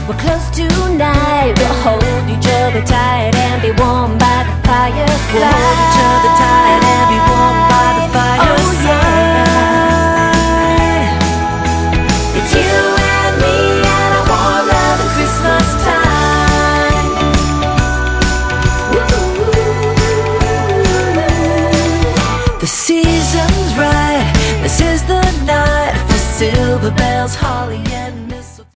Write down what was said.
We're close tonight. We'll hold each other tight and be warm by the fireside. We'll hold each other tight and be warm by the fireside. It's you and me and a warm love at Christmas time. The season's right. This is the night for silver bells, holly and